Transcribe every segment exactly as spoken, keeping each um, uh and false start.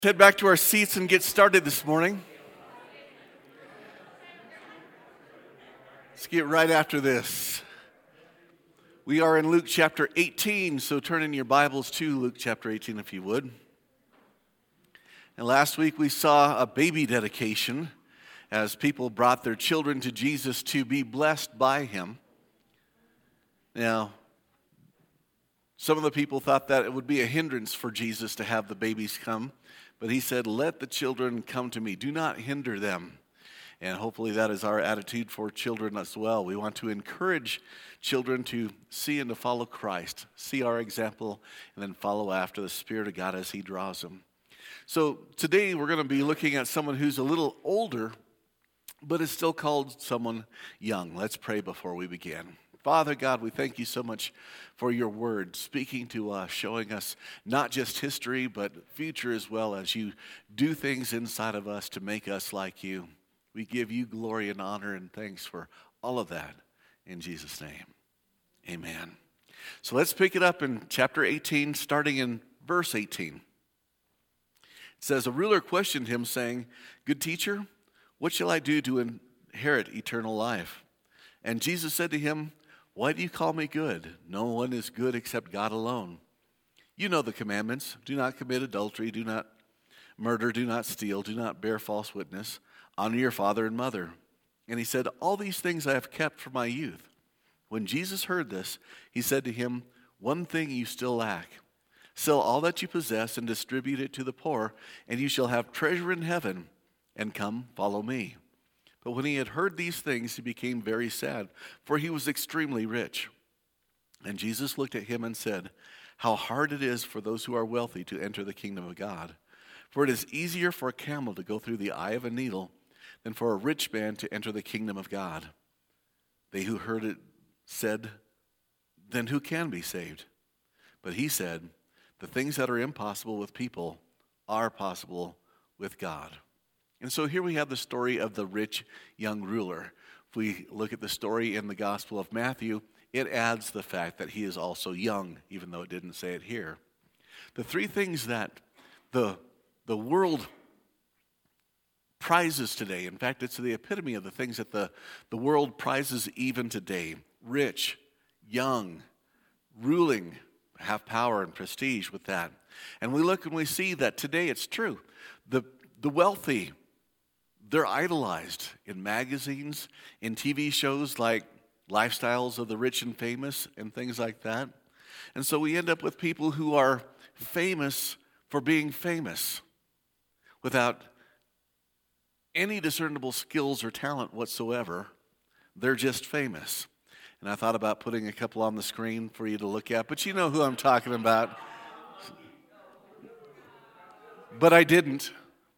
Head back to our seats and get started this morning. Let's get right after this. We are in Luke chapter eighteen, so turn in your Bibles to Luke chapter eighteen if you would. And last week we saw a baby dedication as people brought their children to Jesus to be blessed by him. Now, some of the people thought that it would be a hindrance for Jesus to have the babies come. But he said, let the children come to me. Do not hinder them. And hopefully that is our attitude for children as well. We want to encourage children to see and to follow Christ, see our example, and then follow after the Spirit of God as he draws them. So today we're going to be looking at someone who's a little older, but is still called someone young. Let's pray before we begin. Father God, we thank you so much for your word, speaking to us, showing us not just history, but future as well as you do things inside of us to make us like you. We give you glory and honor and thanks for all of that in Jesus' name. Amen. So let's pick it up in chapter eighteen, starting in verse eighteen. It says, a ruler questioned him, saying, good teacher, what shall I do to inherit eternal life? And Jesus said to him, why do you call me good? No one is good except God alone. You know the commandments. Do not commit adultery. Do not murder. Do not steal. Do not bear false witness. Honor your father and mother. And he said, all these things I have kept from my youth. When Jesus heard this, he said to him, one thing you still lack. Sell all that you possess and distribute it to the poor, and you shall have treasure in heaven. And come, follow me. But when he had heard these things, he became very sad, for he was extremely rich. And Jesus looked at him and said, how hard it is for those who are wealthy to enter the kingdom of God. For it is easier for a camel to go through the eye of a needle than for a rich man to enter the kingdom of God. They who heard it said, then who can be saved? But he said, the things that are impossible with people are possible with God. And so here we have the story of the rich young ruler. If we look at the story in the Gospel of Matthew, it adds the fact that he is also young, even though it didn't say it here. The three things that the, the world prizes today, in fact, it's the epitome of the things that the, the world prizes even today. Rich, young, ruling, have power and prestige with that. And we look and we see that today it's true. The, the wealthy, they're idolized in magazines, in T V shows like Lifestyles of the Rich and Famous and things like that. And so we end up with people who are famous for being famous without any discernible skills or talent whatsoever. They're just famous. And I thought about putting a couple on the screen for you to look at, but you know who I'm talking about. But I didn't.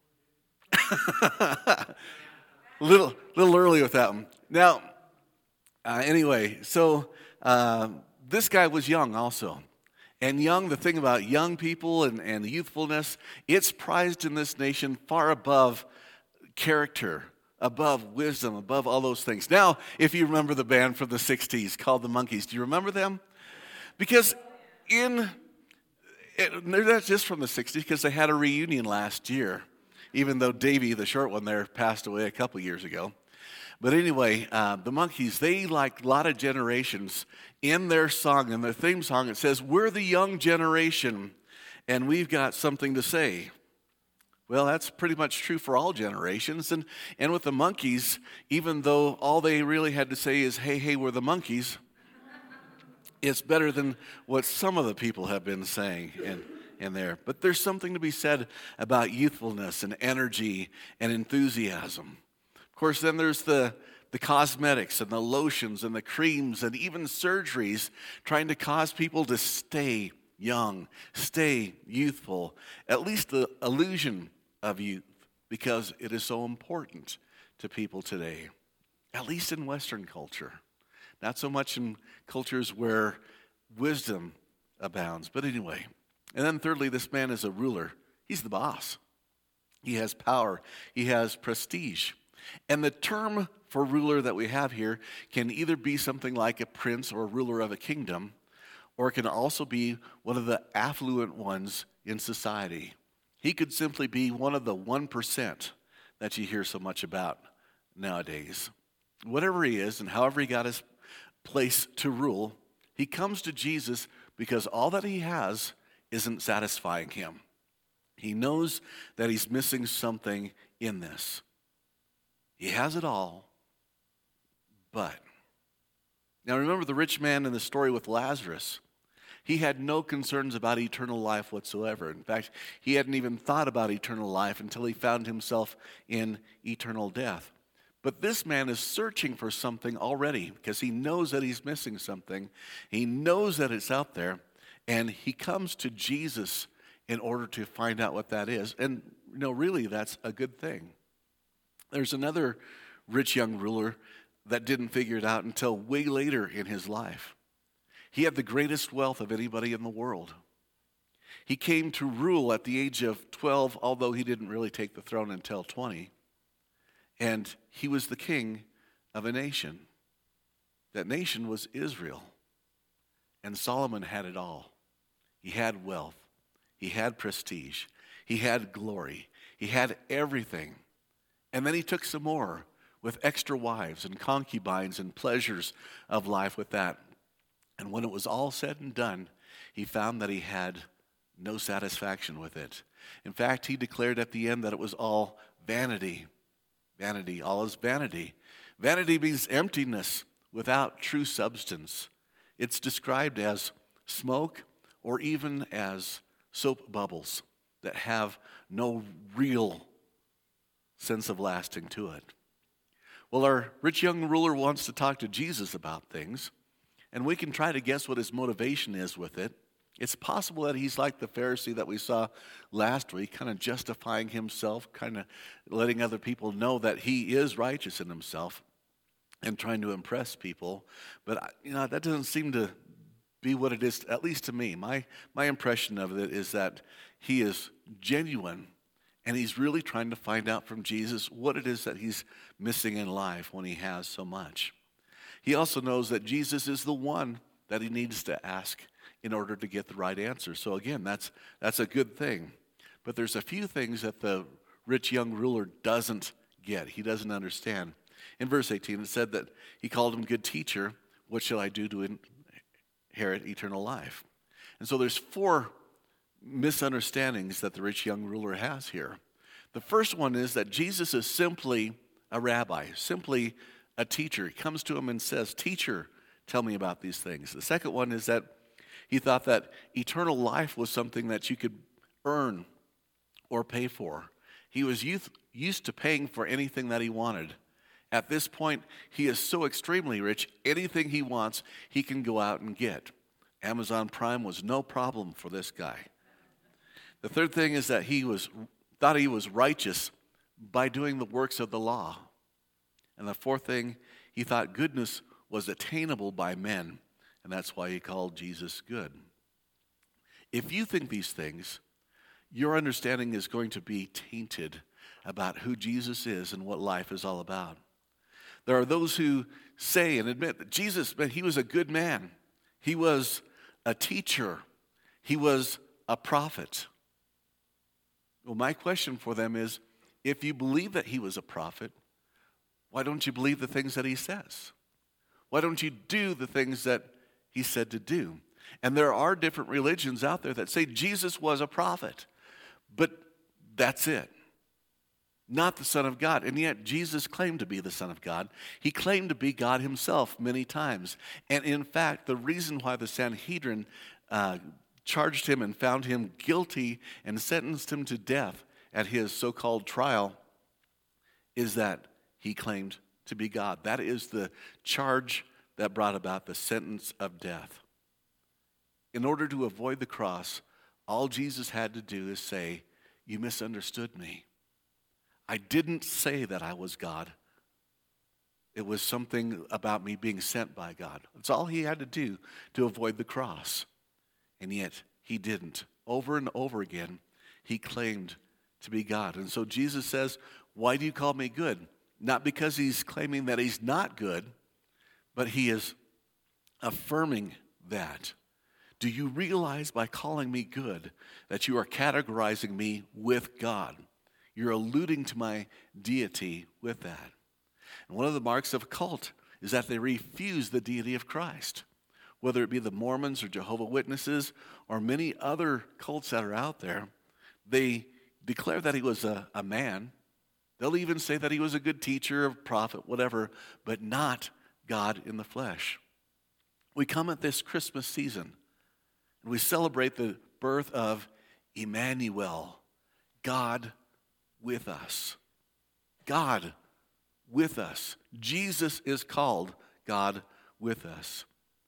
little little early with that one. Now, uh, anyway, so uh, this guy was young also. And young, the thing about young people and, and youthfulness, it's prized in this nation far above character, above wisdom, above all those things. Now, if you remember the band from the sixties called the Monkees, do you remember them? Because in, it, they're not just from the sixties, because they had a reunion last year. Even though Davey, the short one there, passed away a couple years ago. But anyway, uh, the Monkees, they, like a lot of generations, in their song, in their theme song, it says, we're the young generation, and we've got something to say. Well, that's pretty much true for all generations. And, and with the Monkees, even though all they really had to say is, hey, hey, we're the Monkees, it's better than what some of the people have been saying. And in there. But there's something to be said about youthfulness and energy and enthusiasm. Of course, then there's the, the cosmetics and the lotions and the creams and even surgeries trying to cause people to stay young, stay youthful, at least the illusion of youth, because it is so important to people today, at least in Western culture. Not so much in cultures where wisdom abounds, but anyway. And then thirdly, this man is a ruler. He's the boss. He has power. He has prestige. And the term for ruler that we have here can either be something like a prince or a ruler of a kingdom, or it can also be one of the affluent ones in society. He could simply be one of the one percent that you hear so much about nowadays. Whatever he is and however he got his place to rule, he comes to Jesus because all that he has isn't satisfying him. He knows that he's missing something in this. He has it all, but. Now remember the rich man in the story with Lazarus. He had no concerns about eternal life whatsoever. In fact, he hadn't even thought about eternal life until he found himself in eternal death. But this man is searching for something already because he knows that he's missing something. He knows that it's out there, and he comes to Jesus in order to find out what that is. And, you know, really, that's a good thing. There's another rich young ruler that didn't figure it out until way later in his life. He had the greatest wealth of anybody in the world. He came to rule at the age of twelve, although he didn't really take the throne until twenty. And he was the king of a nation. That nation was Israel. And Solomon had it all. He had wealth. He had prestige. He had glory. He had everything. And then he took some more with extra wives and concubines and pleasures of life with that. And when it was all said and done, he found that he had no satisfaction with it. In fact, he declared at the end that it was all vanity. Vanity, all is vanity. Vanity means emptiness without true substance. It's described as smoke or even as soap bubbles that have no real sense of lasting to it. Well, our rich young ruler wants to talk to Jesus about things, and we can try to guess what his motivation is with it. It's possible that he's like the Pharisee that we saw last week, kind of justifying himself, kind of letting other people know that he is righteous in himself and trying to impress people. But, you know, that doesn't seem to be what it is, at least to me. My, my impression of it is that he is genuine, and he's really trying to find out from Jesus what it is that he's missing in life when he has so much. He also knows that Jesus is the one that he needs to ask in order to get the right answer. So again, that's that's a good thing. But there's a few things that the rich young ruler doesn't get. He doesn't understand. In verse eighteen, it said that he called him good teacher. What shall I do to inherit eternal life? And so there's four misunderstandings that the rich young ruler has here. The first one is that Jesus is simply a rabbi, simply a teacher. He comes to him and says, "Teacher, tell me about these things." The second one is that he thought that eternal life was something that you could earn or pay for. He was youth, used to paying for anything that he wanted. At this point, he is so extremely rich, anything he wants, he can go out and get. Amazon Prime was no problem for this guy. The third thing is that he was thought he was righteous by doing the works of the law. And the fourth thing, he thought goodness was attainable by men, and that's why he called Jesus good. If you think these things, your understanding is going to be tainted about who Jesus is and what life is all about. There are those who say and admit that Jesus, man, he was a good man. He was a teacher. He was a prophet. Well, my question for them is, if you believe that he was a prophet, why don't you believe the things that he says? Why don't you do the things that he said to do? And there are different religions out there that say Jesus was a prophet, but that's it. Not the Son of God. And yet Jesus claimed to be the Son of God. He claimed to be God himself many times. And in fact, the reason why the Sanhedrin uh, charged him and found him guilty and sentenced him to death at his so-called trial is that he claimed to be God. That is the charge that brought about the sentence of death. In order to avoid the cross, all Jesus had to do is say, "You misunderstood me. I didn't say that I was God. It was something about me being sent by God." That's all he had to do to avoid the cross. And yet he didn't. Over and over again, he claimed to be God. And so Jesus says, "Why do you call me good?" Not because he's claiming that he's not good, but he is affirming that. Do you realize by calling me good that you are categorizing me with God? You're alluding to my deity with that. And one of the marks of a cult is that they refuse the deity of Christ. Whether it be the Mormons or Jehovah's Witnesses or many other cults that are out there, they declare that he was a, a man. They'll even say that he was a good teacher, a prophet, whatever, but not God in the flesh. We come at this Christmas season and we celebrate the birth of Emmanuel, God with us. God with us. Jesus is called God with us.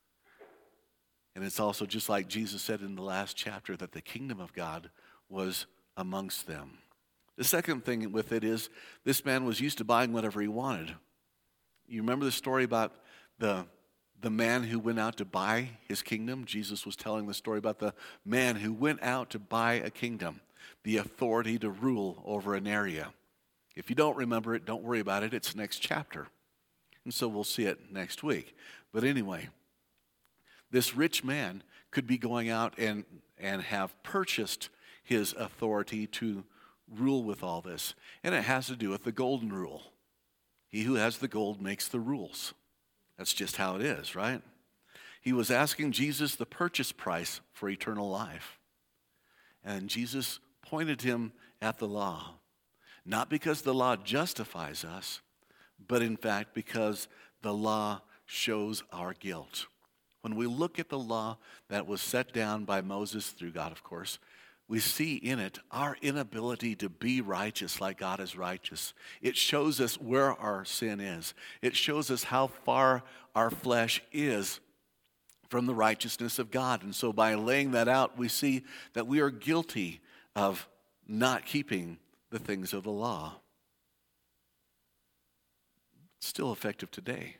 And it's also just like Jesus said in the last chapter that the kingdom of God was amongst them. The second thing with it is this man was used to buying whatever he wanted. You remember the story about the The man who went out to buy his kingdom? Jesus was telling the story about the man who went out to buy a kingdom, the authority to rule over an area. If you don't remember it, don't worry about it. It's next chapter. And so we'll see it next week. But anyway, this rich man could be going out and, and have purchased his authority to rule with all this. And it has to do with the golden rule. He who has the gold makes the rules. That's just how it is, right? He was asking Jesus the purchase price for eternal life. And Jesus pointed him at the law. Not because the law justifies us, but in fact because the law shows our guilt. When we look at the law that was set down by Moses, through God of course, we see in it our inability to be righteous like God is righteous. It shows us where our sin is. It shows us how far our flesh is from the righteousness of God. And so by laying that out, we see that we are guilty of not keeping the things of the law. It's still effective today.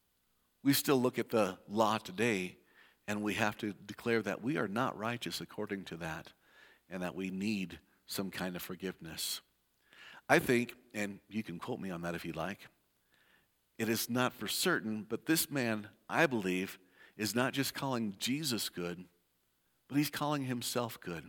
We still look at the law today, and we have to declare that we are not righteous according to that, and that we need some kind of forgiveness. I think, and you can quote me on that if you like, it is not for certain, but this man, I believe, is not just calling Jesus good, but he's calling himself good.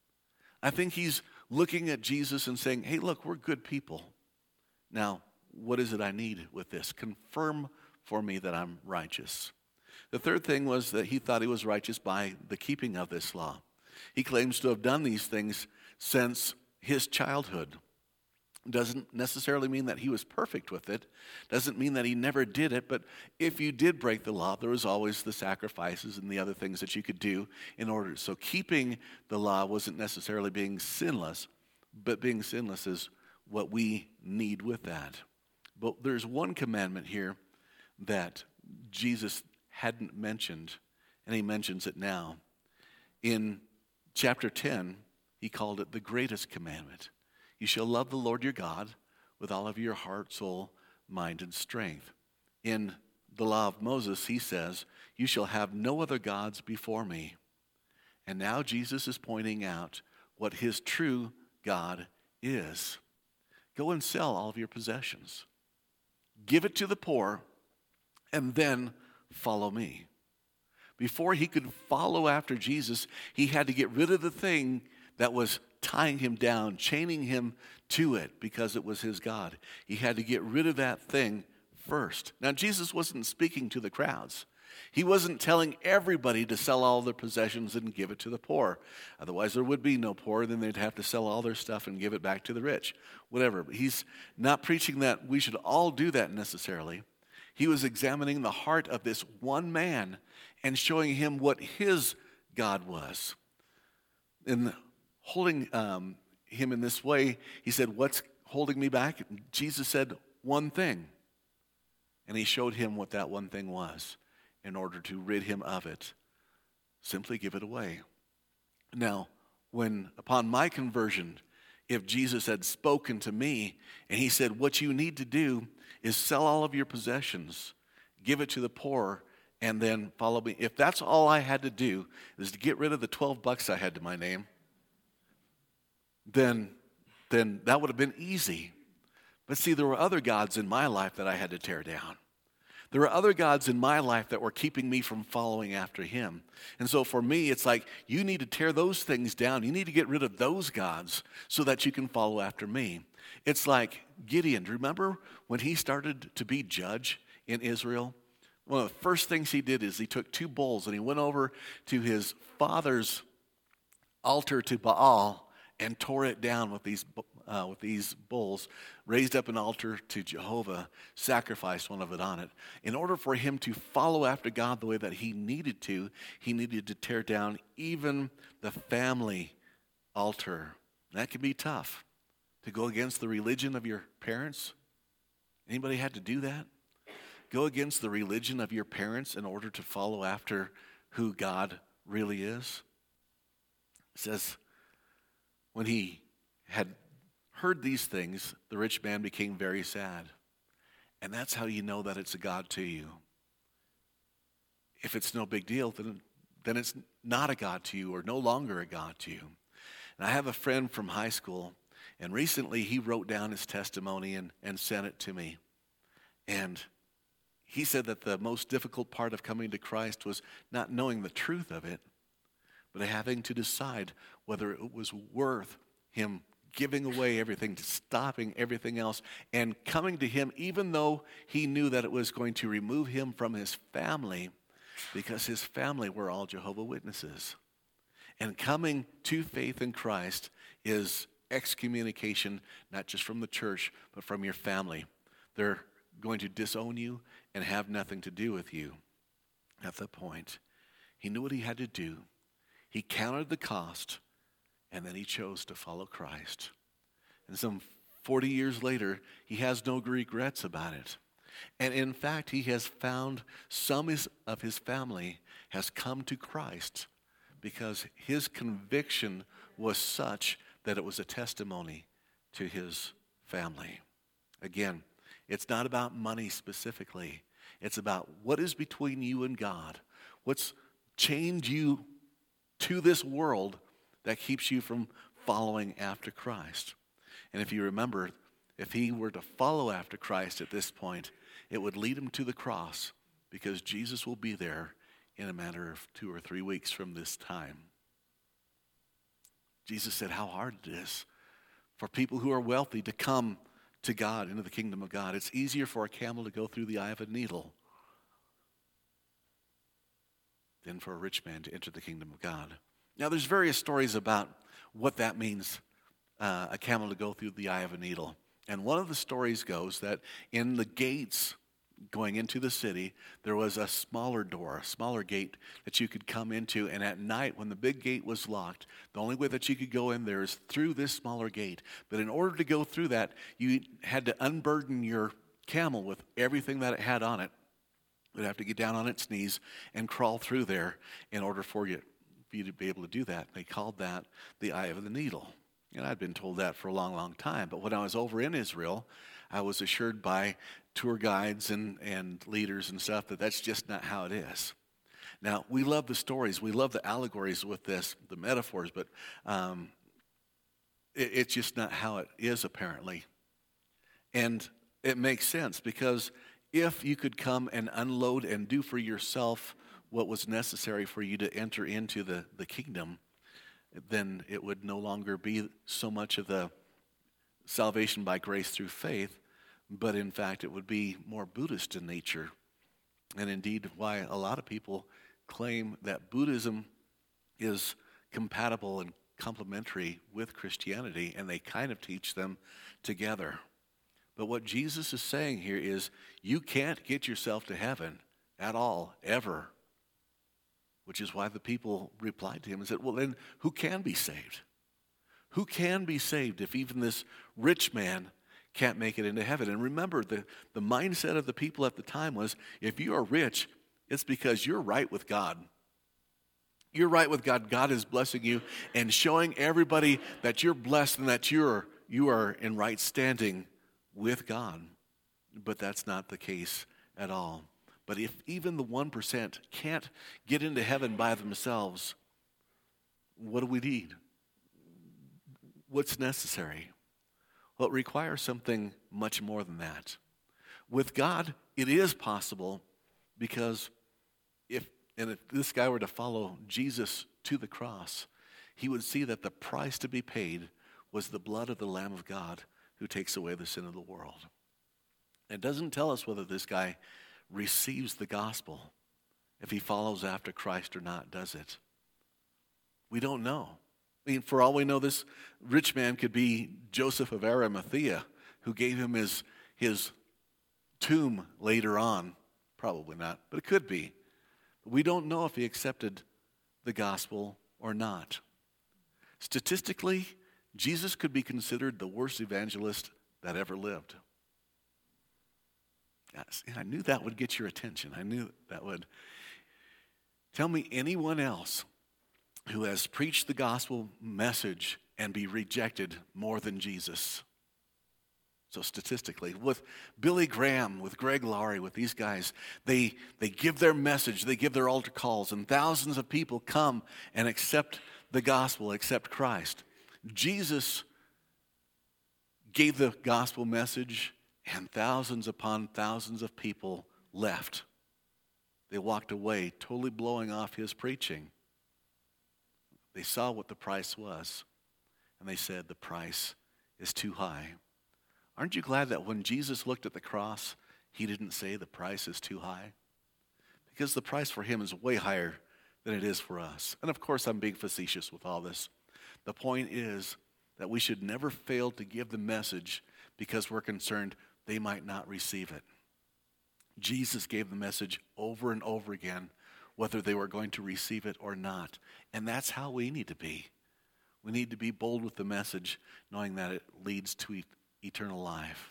I think he's looking at Jesus and saying, hey, look, we're good people. Now, what is it I need with this? Confirm for me that I'm righteous. The third thing was that he thought he was righteous by the keeping of this law. He claims to have done these things since his childhood. Doesn't necessarily mean that he was perfect with it. Doesn't mean that he never did it. But if you did break the law, there was always the sacrifices and the other things that you could do in order. So keeping the law wasn't necessarily being sinless, but being sinless is what we need with that. But there's one commandment here that Jesus hadn't mentioned, and he mentions it now. In chapter ten, he called it the greatest commandment. You shall love the Lord your God with all of your heart, soul, mind, and strength. In the law of Moses, he says, you shall have no other gods before me. And now Jesus is pointing out what his true God is. Go and sell all of your possessions. Give it to the poor, and then follow me. Before he could follow after Jesus, he had to get rid of the thing that was tying him down, chaining him to it because it was his God. He had to get rid of that thing first. Now, Jesus wasn't speaking to the crowds. He wasn't telling everybody to sell all their possessions and give it to the poor. Otherwise, there would be no poor. Then they'd have to sell all their stuff and give it back to the rich. Whatever. But he's not preaching that we should all do that necessarily. He was examining the heart of this one man and showing him what his God was. In holding um, him in this way, he said, what's holding me back? Jesus said, one thing. And he showed him what that one thing was in order to rid him of it. Simply give it away. Now, when upon my conversion, if Jesus had spoken to me and he said, what you need to do is sell all of your possessions, give it to the poor, and then follow me. If that's all I had to do is to get rid of the twelve bucks I had to my name, then, then that would have been easy. But see, there were other gods in my life that I had to tear down. There are other gods in my life that were keeping me from following after him. And so for me, it's like, you need to tear those things down. You need to get rid of those gods so that you can follow after me. It's like Gideon. Remember when he started to be judge in Israel? One of the first things he did is he took two bulls and he went over to his father's altar to Baal and tore it down with these uh, with these bulls, raised up an altar to Jehovah, sacrificed one of it on it. In order for him to follow after God the way that he needed to, he needed to tear down even the family altar. That can be tough, to go against the religion of your parents. Anybody had to do that? Go against the religion of your parents in order to follow after who God really is? It says, when he had heard these things, the rich man became very sad. And that's how you know that it's a God to you. If it's no big deal, then, then it's not a God to you, or no longer a God to you. And I have a friend from high school, and recently he wrote down his testimony and, and sent it to me. And he said that the most difficult part of coming to Christ was not knowing the truth of it, but having to decide whether it was worth him giving away everything, stopping everything else, and coming to him even though he knew that it was going to remove him from his family, because his family were all Jehovah's Witnesses. And coming to faith in Christ is excommunication, not just from the church, but from your family. They're going to disown you and have nothing to do with you. At that point, he knew what he had to do. He counted the cost, and then he chose to follow Christ. And some forty years later, he has no regrets about it. And in fact, he has found some of his family has come to Christ because his conviction was such that it was a testimony to his family. Again, it's not about money specifically. It's about what is between you and God. What's chained you to this world that keeps you from following after Christ. And if you remember, if he were to follow after Christ at this point, it would lead him to the cross, because Jesus will be there in a matter of two or three weeks from this time. Jesus said how hard it is for people who are wealthy to come to God, into the kingdom of God. It's easier for a camel to go through the eye of a needle than for a rich man to enter the kingdom of God. Now, there's various stories about what that means, uh, a camel to go through the eye of a needle. And one of the stories goes that in the gates going into the city, there was a smaller door, a smaller gate that you could come into. And at night, when the big gate was locked, the only way that you could go in there is through this smaller gate. But in order to go through that, you had to unburden your camel with everything that it had on it. It would have to get down on its knees and crawl through there in order for you, for you to be able to do that. They called that the eye of the needle. And I'd been told that for a long, long time. But when I was over in Israel, I was assured by tour guides and, and leaders and stuff that that's just not how it is. Now, we love the stories. We love the allegories with this, the metaphors, but um, it, it's just not how it is, apparently. And it makes sense, because if you could come and unload and do for yourself what was necessary for you to enter into the, the kingdom, then it would no longer be so much of the salvation by grace through faith, but in fact it would be more Buddhist in nature. And indeed, why a lot of people claim that Buddhism is compatible and complementary with Christianity, and they kind of teach them together. But what Jesus is saying here is, you can't get yourself to heaven at all, ever. Which is why the people replied to him and said, well, then who can be saved? Who can be saved if even this rich man can't make it into heaven? And remember, the, the mindset of the people at the time was, if you are rich, it's because you're right with God. You're right with God. God is blessing you and showing everybody that you're blessed and that you're you are in right standing with God. But that's not the case at all. But if even the one percent can't get into heaven by themselves, what do we need? What's necessary? Well, it requires something much more than that. With God, it is possible, because if and if this guy were to follow Jesus to the cross, he would see that the price to be paid was the blood of the Lamb of God who takes away the sin of the world. It doesn't tell us whether this guy receives the gospel, if he follows after Christ or not, does it? We don't know. I mean, for all we know, this rich man could be Joseph of Arimathea, who gave him his, his tomb later on. Probably not, but it could be. We don't know if he accepted the gospel or not. Statistically, Jesus could be considered the worst evangelist that ever lived. Yes, I knew that would get your attention. I knew that would. Tell me anyone else who has preached the gospel message and be rejected more than Jesus. So statistically, with Billy Graham, with Greg Laurie, with these guys, they, they give their message, they give their altar calls, and thousands of people come and accept the gospel, accept Christ. Jesus gave the gospel message, and thousands upon thousands of people left. They walked away, totally blowing off his preaching. They saw what the price was, and they said, the price is too high. Aren't you glad that when Jesus looked at the cross, he didn't say the price is too high? Because the price for him is way higher than it is for us. And of course, I'm being facetious with all this. The point is that we should never fail to give the message because we're concerned they might not receive it. Jesus gave the message over and over again, whether they were going to receive it or not. And that's how we need to be. We need to be bold with the message, knowing that it leads to e- eternal life.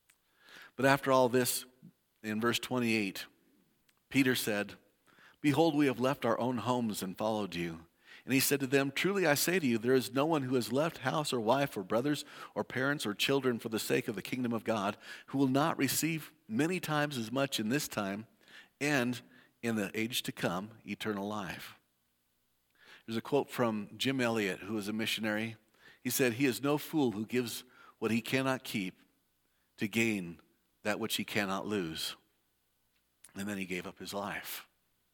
But after all this, in verse twenty-eight, Peter said, "Behold, we have left our own homes and followed you." And he said to them, "Truly I say to you, there is no one who has left house or wife or brothers or parents or children for the sake of the kingdom of God who will not receive many times as much in this time and in the age to come, eternal life." There's a quote from Jim Elliot, who was a missionary. He said, "He is no fool who gives what he cannot keep to gain that which he cannot lose." And then he gave up his life.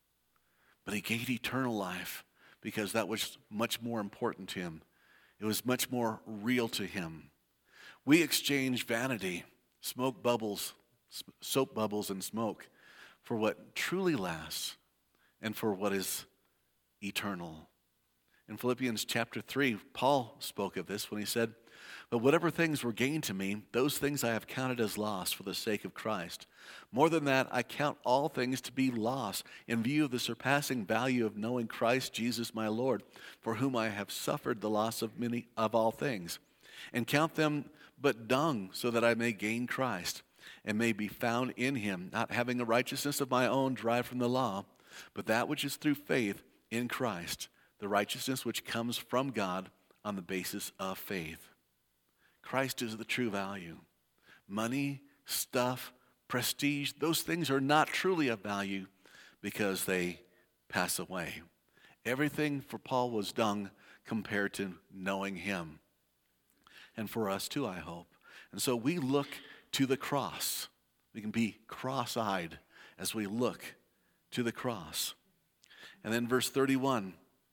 But he gained eternal life because that was much more important to him. It was much more real to him. We exchange vanity, smoke bubbles, soap bubbles and smoke for what truly lasts and for what is eternal. In Philippians chapter three, Paul spoke of this when he said, "But whatever things were gained to me, those things I have counted as loss for the sake of Christ. More than that, I count all things to be loss in view of the surpassing value of knowing Christ Jesus my Lord, for whom I have suffered the loss of many of all things, and count them but dung, so that I may gain Christ, and may be found in him, not having a righteousness of my own derived from the law, but that which is through faith in Christ, the righteousness which comes from God on the basis of faith." Christ is the true value. Money, stuff, prestige, those things are not truly of value because they pass away. Everything for Paul was dung compared to knowing him. And for us too, I hope. And so we look to the cross. We can be cross-eyed as we look to the cross. And then verse thirty-one,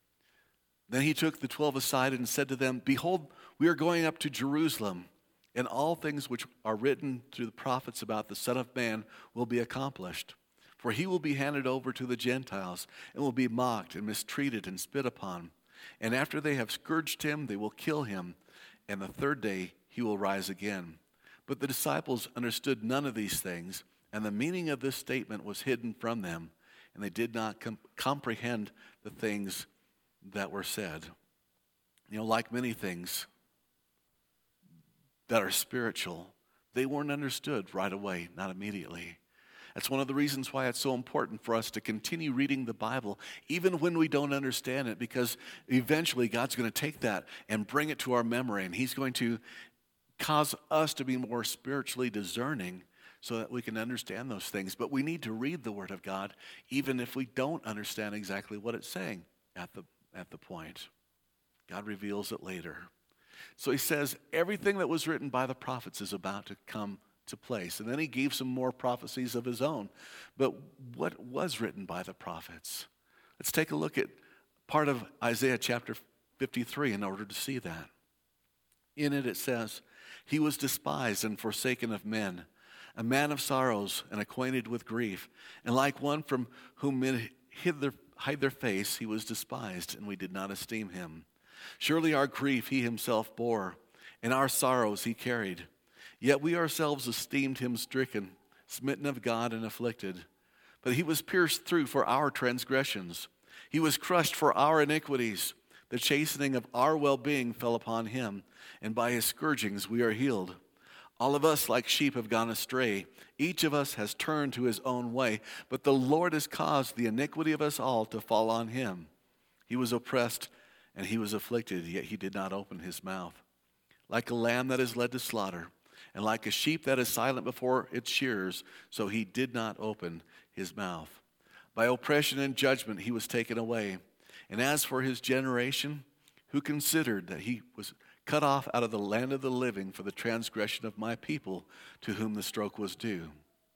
"Then he took the twelve aside and said to them, Behold, we are going up to Jerusalem, and all things which are written through the prophets about the Son of Man will be accomplished. For he will be handed over to the Gentiles, and will be mocked and mistreated and spit upon. And after they have scourged him, they will kill him, and the third day he will rise again." But the disciples understood none of these things, and the meaning of this statement was hidden from them, and they did not com- comprehend the things that were said. You know, like many things that are spiritual, they weren't understood right away, not immediately. That's one of the reasons why it's so important for us to continue reading the Bible, even when we don't understand it, because eventually God's going to take that and bring it to our memory, and he's going to cause us to be more spiritually discerning so that we can understand those things. But we need to read the Word of God, even if we don't understand exactly what it's saying at the at the point. God reveals it later. So he says everything that was written by the prophets is about to come to place. And then he gave some more prophecies of his own. But what was written by the prophets? Let's take a look at part of Isaiah chapter fifty-three in order to see that. In it it says, "He was despised and forsaken of men, a man of sorrows and acquainted with grief. And like one from whom men hid their, hide their face, he was despised, and we did not esteem him. Surely our grief he himself bore, and our sorrows he carried. Yet we ourselves esteemed him stricken, smitten of God, and afflicted. But he was pierced through for our transgressions. He was crushed for our iniquities. The chastening of our well-being fell upon him, and by his scourgings we are healed. All of us like sheep have gone astray. Each of us has turned to his own way, but the Lord has caused the iniquity of us all to fall on him. He was oppressed and he was afflicted, yet he did not open his mouth. Like a lamb that is led to slaughter, and like a sheep that is silent before its shearers, so he did not open his mouth. By oppression and judgment he was taken away. And as for his generation, who considered that he was cut off out of the land of the living for the transgression of my people, to whom the stroke was due.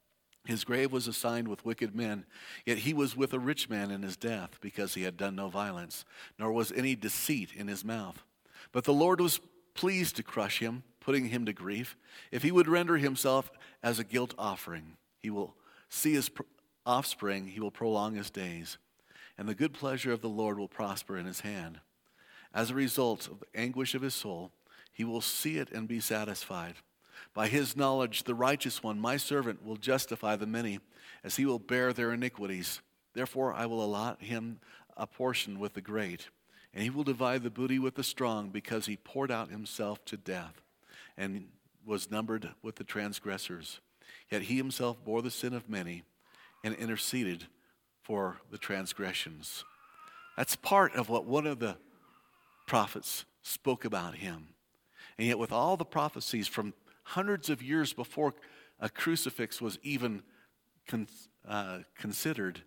His grave was assigned with wicked men, yet he was with a rich man in his death, because he had done no violence, nor was any deceit in his mouth. But the Lord was pleased to crush him, putting him to grief. If he would render himself as a guilt offering, he will see his offspring, he will prolong his days, and the good pleasure of the Lord will prosper in his hand. As a result of the anguish of his soul, he will see it and be satisfied. By his knowledge, the righteous one, my servant, will justify the many, as he will bear their iniquities. Therefore I will allot him a portion with the great, and he will divide the booty with the strong, because he poured out himself to death, and was numbered with the transgressors. Yet he himself bore the sin of many, and interceded for the transgressions." That's part of what one of the prophets spoke about him. And yet with all the prophecies from hundreds of years before a crucifix was even con- uh, considered,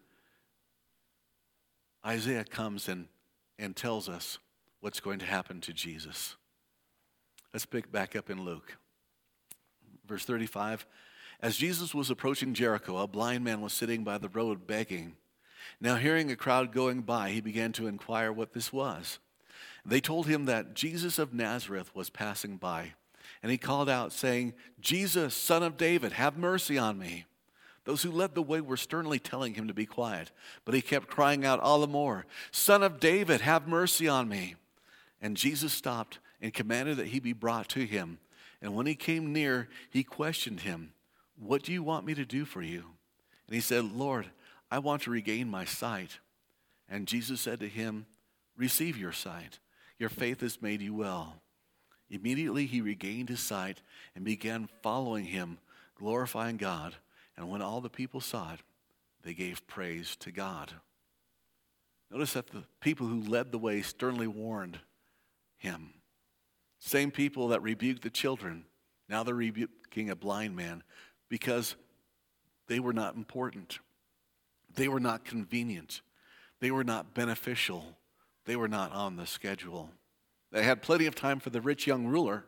Isaiah comes and, and tells us what's going to happen to Jesus. Let's pick back up in Luke. Verse thirty-five, "As Jesus was approaching Jericho, a blind man was sitting by the road begging. Now hearing a crowd going by, he began to inquire what this was. They told him that Jesus of Nazareth was passing by. And he called out, saying, 'Jesus, Son of David, have mercy on me.' Those who led the way were sternly telling him to be quiet. But he kept crying out all the more, 'Son of David, have mercy on me.' And Jesus stopped and commanded that he be brought to him. And when he came near, he questioned him, 'What do you want me to do for you?' And he said, 'Lord, I want to regain my sight.' And Jesus said to him, 'Receive your sight. Your faith has made you well.' Immediately he regained his sight and began following him, glorifying God. And when all the people saw it, they gave praise to God." Notice that the people who led the way sternly warned him. Same people that rebuked the children, now they're rebuking a blind man, because they were not important. They were not convenient. They were not beneficial. They were not on the schedule. They had plenty of time for the rich young ruler,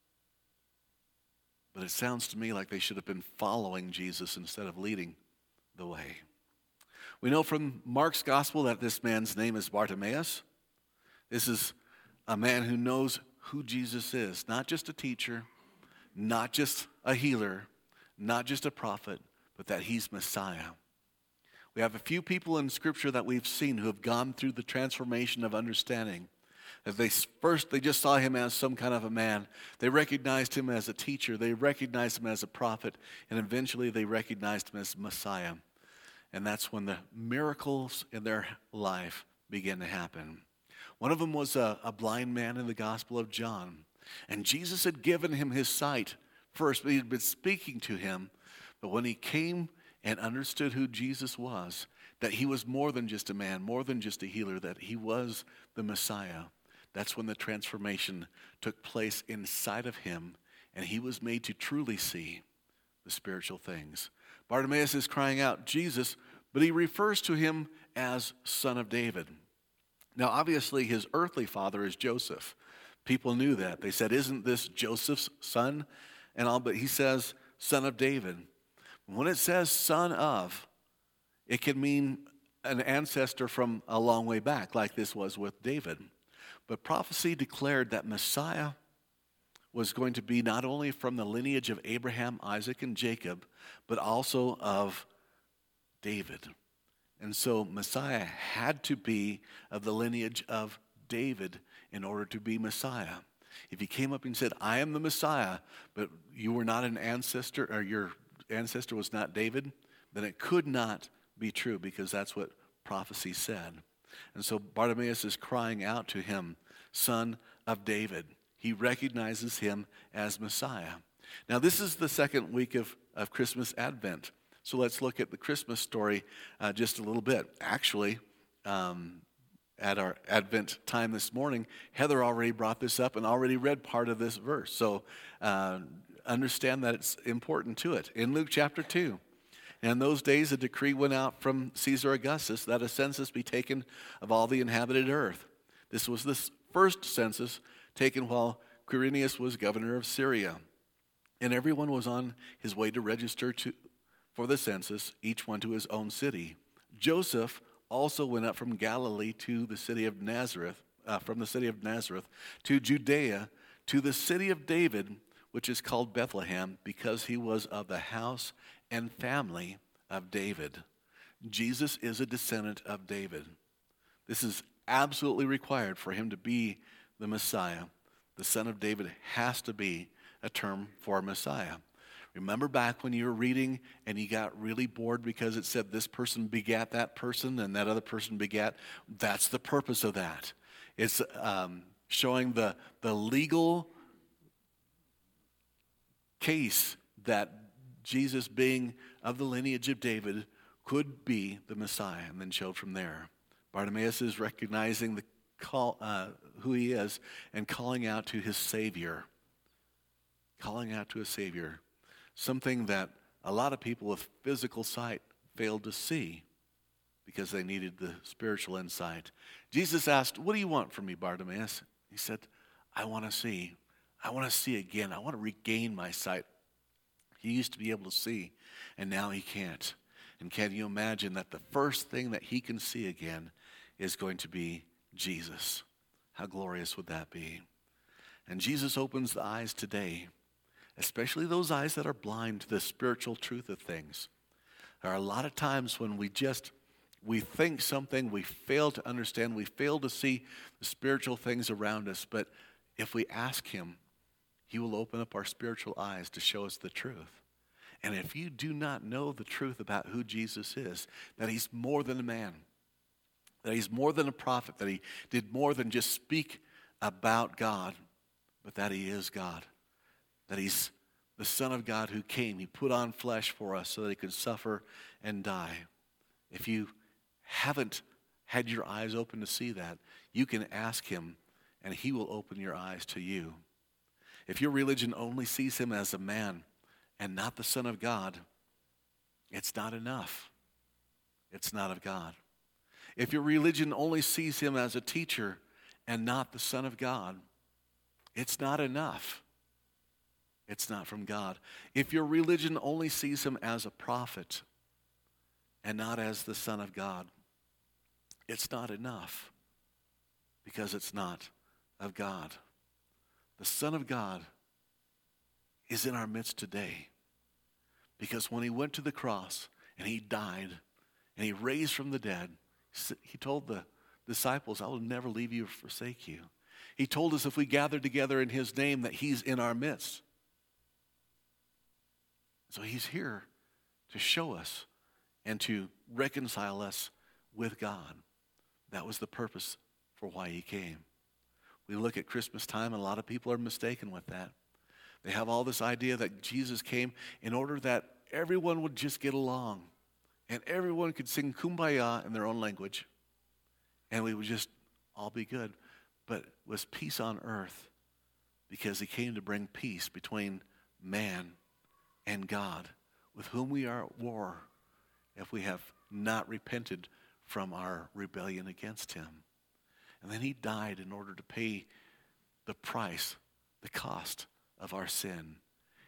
but it sounds to me like they should have been following Jesus instead of leading the way. We know from Mark's gospel that this man's name is Bartimaeus. This is a man who knows who Jesus is, not just a teacher, not just a healer, not just a prophet, but that he's Messiah. We have a few people in Scripture that we've seen who have gone through the transformation of understanding. That they first they just saw him as some kind of a man. They recognized him as a teacher. They recognized him as a prophet. And eventually they recognized him as Messiah. And that's when the miracles in their life began to happen. One of them was a, a blind man in the Gospel of John. And Jesus had given him his sight first, but he had been speaking to him. But when he came and understood who Jesus was, that he was more than just a man, more than just a healer, that he was the Messiah, that's when the transformation took place inside of him, and he was made to truly see the spiritual things. Bartimaeus is crying out, "Jesus," but he refers to him as Son of David. Now, obviously, his earthly father is Joseph. People knew that. They said, "Isn't this Joseph's son?" And all, but he says, son of David. When it says son of, it can mean an ancestor from a long way back, like this was with David. But prophecy declared that Messiah was going to be not only from the lineage of Abraham, Isaac, and Jacob, but also of David. And so Messiah had to be of the lineage of David in order to be Messiah. If he came up and said, I am the Messiah, but you were not an ancestor, or your ancestor was not David, then it could not be true, because that's what prophecy said. And so Bartimaeus is crying out to him, son of David. He recognizes him as Messiah. Now, this is the second week of, of Christmas Advent. So let's look at the Christmas story uh, just a little bit. Actually, um, at our Advent time this morning, Heather already brought this up and already read part of this verse. So uh, understand that it's important to it. In Luke chapter two, and in those days a decree went out from Caesar Augustus that a census be taken of all the inhabited earth. This was the first census taken while Quirinius was governor of Syria. And everyone was on his way to register to, for the census, each one to his own city. Joseph also went up from Galilee to the city of Nazareth, uh, from the city of Nazareth to Judea, to the city of David, which is called Bethlehem, because he was of the house and family of David. Jesus is a descendant of David. This is absolutely required for him to be the Messiah. The son of David has to be a term for Messiah. Remember back when you were reading and you got really bored because it said this person begat that person and that other person begat? That's the purpose of that. It's um, showing the, the legal case that Jesus, being of the lineage of David, could be the Messiah, and then showed from there. Bartimaeus is recognizing the call, uh, who he is and calling out to his Savior. Calling out to his Savior. Something that a lot of people with physical sight failed to see because they needed the spiritual insight. Jesus asked, what do you want from me, Bartimaeus? He said, I want to see. I want to see again. I want to regain my sight. He used to be able to see, and now he can't. And can you imagine that the first thing that he can see again is going to be Jesus? How glorious would that be? And Jesus opens the eyes today, especially those eyes that are blind to the spiritual truth of things. There are a lot of times when we just, we think something, we fail to understand, we fail to see the spiritual things around us, but if we ask him, he will open up our spiritual eyes to show us the truth. And if you do not know the truth about who Jesus is, that he's more than a man, that he's more than a prophet, that he did more than just speak about God, but that he is God, that he's the Son of God who came. He put on flesh for us so that he could suffer and die. If you haven't had your eyes open to see that, you can ask him, and he will open your eyes to you. If your religion only sees him as a man and not the Son of God, it's not enough. It's not of God. If your religion only sees him as a teacher and not the Son of God, it's not enough. It's not from God. If your religion only sees him as a prophet and not as the Son of God, it's not enough, because it's not of God. The Son of God is in our midst today, because when he went to the cross and he died and he raised from the dead, he told the disciples, I will never leave you or forsake you. He told us if we gather together in his name that he's in our midst. So he's here to show us and to reconcile us with God. That was the purpose for why he came. We look at Christmas time, and a lot of people are mistaken with that. They have all this idea that Jesus came in order that everyone would just get along and everyone could sing Kumbaya in their own language and we would just all be good. But it was peace on earth because he came to bring peace between man and God, with whom we are at war if we have not repented from our rebellion against him. And then he died in order to pay the price, the cost of our sin.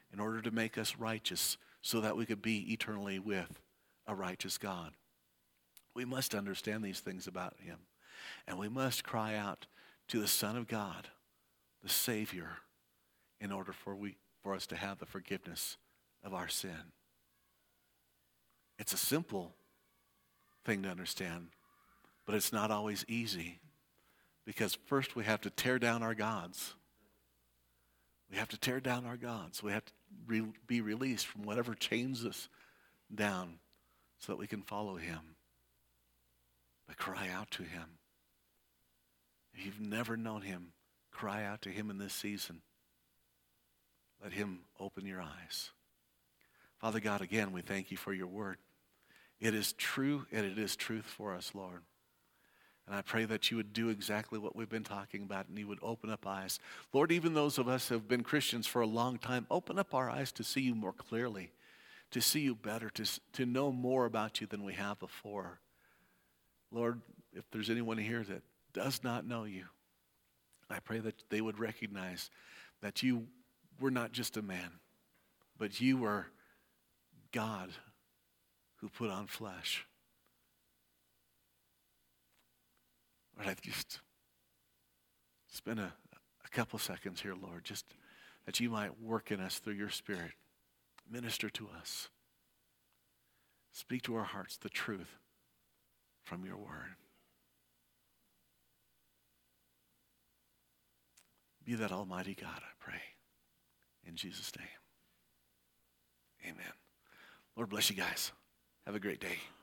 in order to make us righteous so that we could be eternally with a righteous God. We must understand these things about him. And we must cry out to the Son of God, the Savior, in order for we for us to have the forgiveness of our sin. It's a simple thing to understand, but it's not always easy, because first we have to tear down our gods. We have to tear down our gods. We have to re- be released from whatever chains us down so that we can follow him. But cry out to him. If you've never known him, cry out to him in this season. Let him open your eyes. Father God, again, we thank you for your word. It is true, and it is truth for us, Lord. And I pray that you would do exactly what we've been talking about, and you would open up eyes. Lord, even those of us who have been Christians for a long time, open up our eyes to see you more clearly, to see you better, to, to know more about you than we have before. Lord, if there's anyone here that does not know you, I pray that they would recognize that you were not just a man, but you were God who put on flesh. Lord, I've just spent a, a couple seconds here, Lord, just that you might work in us through your Spirit. Minister to us. Speak to our hearts the truth from your word. Be that almighty God, I pray. In Jesus' name. Amen. Lord bless you guys. Have a great day.